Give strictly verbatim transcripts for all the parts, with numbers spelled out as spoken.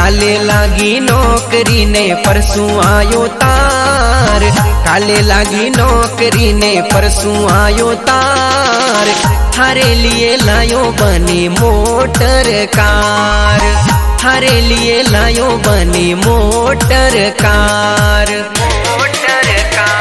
काले लागी नौकरी ने परसों आयो तार, काले लागी नौकरी ने परसों आयो तार, थारे लिए लायो बनी मोटर कार, थारे लिए लायो बनी मोटर कार, मोटर कार।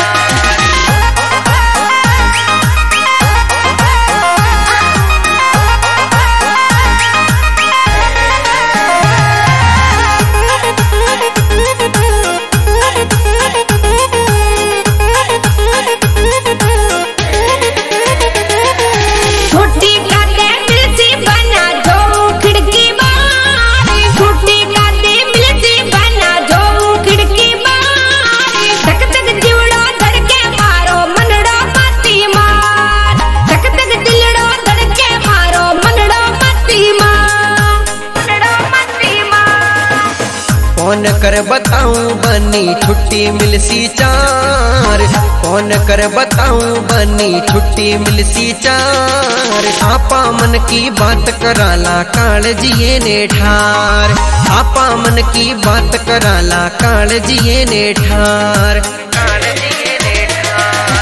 कौन कर बताऊं बनी छुट्टी मिलसी चार, कौन कर बताऊं बनी छुट्टी मिलसी चार, आपा मन की बात कराला कालजिए ने ठार, आपा मन की बात कराला कालजिए ने ठार, कालजिए ने ठार।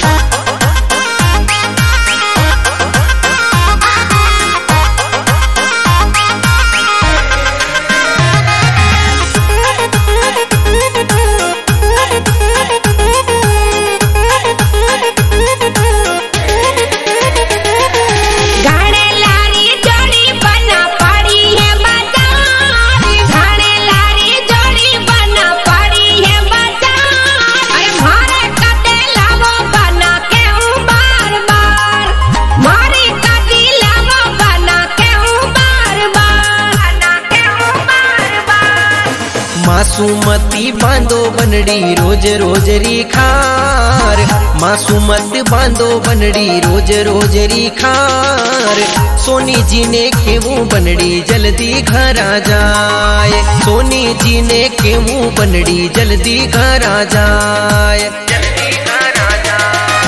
मासूमती बांधो बनड़ी रोज रोज री खार, मासूमत बांधो बनड़ी रोज रोज री खार, सोनी जी ने केवू बनड़ी जल्दी घर आ जाए, सोनी जी ने केवू बनड़ी जल्दी घर आ जाए, जल्दी घर आ जाए।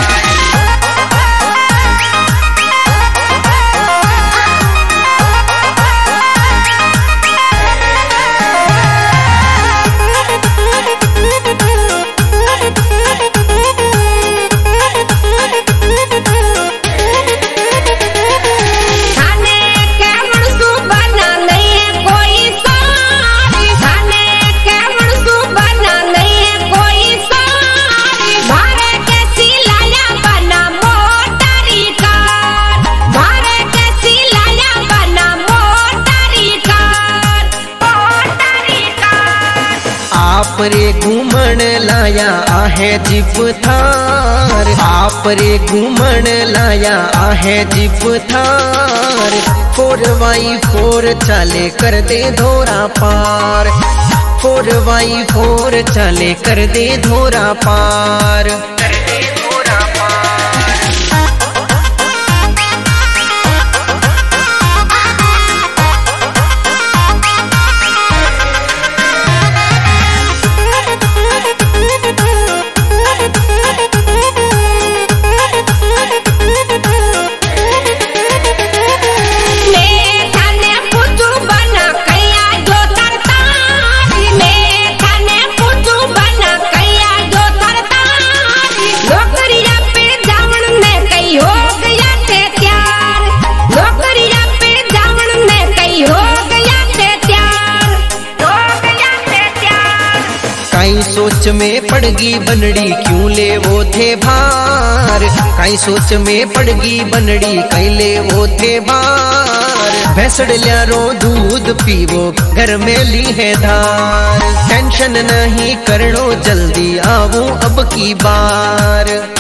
आप रे घूमण लाया आहे जीप थार, आप रे घूमण लाया आहे jeep Thar, four by four चाले कर दे धोरा पार, फोर वाई फोर चाले कर दे धोरा पार, कर दे धोरा पार। काई सोच में पड़गी बनड़ी क्यों ले वो थे भार, काई सोच में पड़गी बनड़ी कई ले वो थे भार, भैंसड़ ल्यारो दूध पीवो घर में ली है धार, टेंशन नहीं करनो जल्दी आवो अब की बार।